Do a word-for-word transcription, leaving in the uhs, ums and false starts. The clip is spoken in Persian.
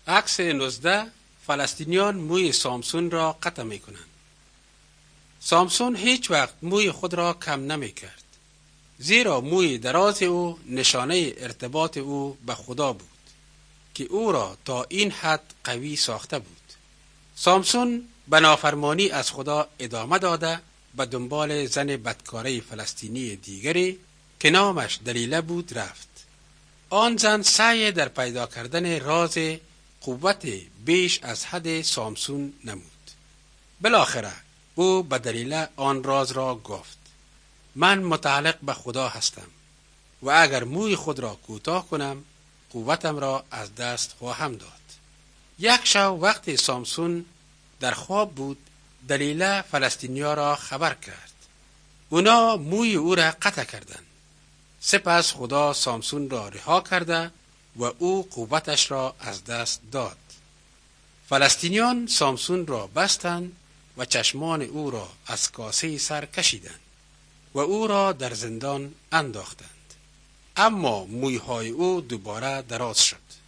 عکس نوزده. فلسطینیان موی سامسون را قطع می کنند. سامسون هیچ وقت موی خود را کم نمی کرد، زیرا موی دراز او نشانه ارتباط او به خدا بود که او را تا این حد قوی ساخته بود. سامسون به نافرمانی از خدا ادامه داده به دنبال زن بدکاره فلسطینی دیگری که نامش دلیله بود رفت. آن زن سعی در پیدا کردن راز قوت بیش از حد سامسون نمود. بالاخره او به دلیله آن راز را گفت: من متعلق به خدا هستم و اگر موی خود را کوتاه کنم قوتم را از دست خواهم داد. یک شب وقتی سامسون در خواب بود، دلیله فلسطینیا را خبر کرد. اونا موی او را قطع کردند. سپس خدا سامسون را رها کرده و او قوتش را از دست داد. فلسطینیان سامسون را بستند و چشمان او را از کاسه سر کشیدند و او را در زندان انداختند. اما مویهای او دوباره دراز شد.